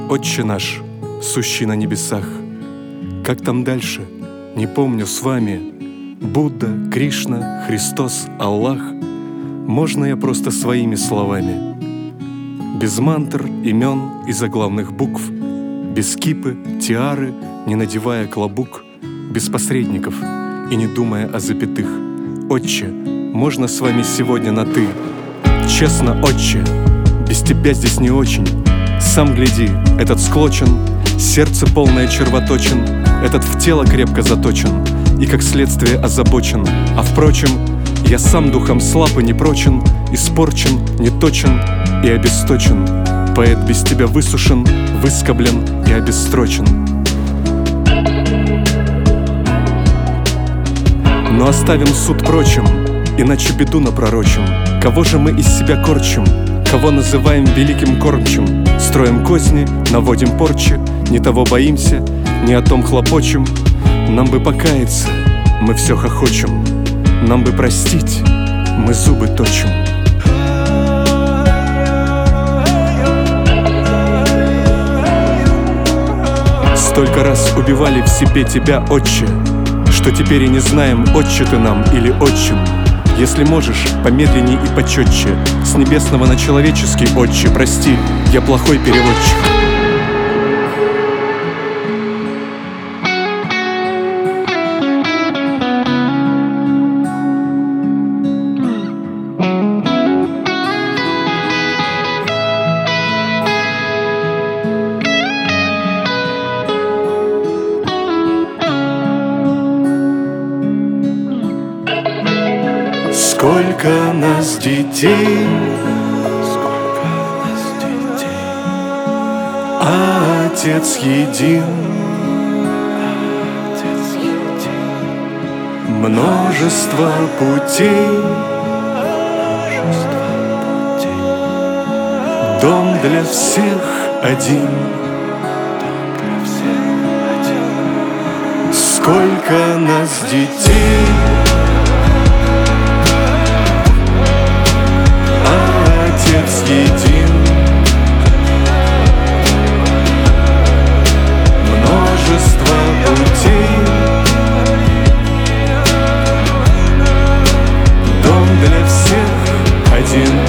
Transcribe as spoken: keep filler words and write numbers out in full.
Отче наш, сущий на небесах. Как там дальше? Не помню с вами. Будда, Кришна, Христос, Аллах. Можно я просто своими словами? Без мантр, имен и заглавных букв, без кипы, тиары, не надевая клобук, без посредников и не думая о запятых. Отче, можно с вами сегодня на «ты»? Честно, отче, без тебя здесь не очень. Сам гляди, этот склочен, сердце полное червоточин, этот в тело крепко заточен и как следствие озабочен. А впрочем, я сам духом слаб и непрочен, испорчен, неточен и обесточен. Поэт без тебя высушен, выскоблен и обестрочен. Но оставим суд прочим, иначе беду напророчим. Кого же мы из себя корчим? Кого называем великим кормчим? Строим козни, наводим порчи, не того боимся, не о том хлопочем. Нам бы покаяться, мы все хохочем. Нам бы простить, мы зубы точим. Столько раз убивали в себе тебя, отче, что теперь и не знаем, отче ты нам или отчим. Если можешь, помедленней и почетче, с небесного на человеческий, отче, прости, я плохой переводчик. Сколько нас детей, сколько нас детей, а Отец един, Отец един. Множество путей, множество путей. Дом для всех один, дом для всех один. Сколько нас детей, Отец един. Множество путей, дом для всех один.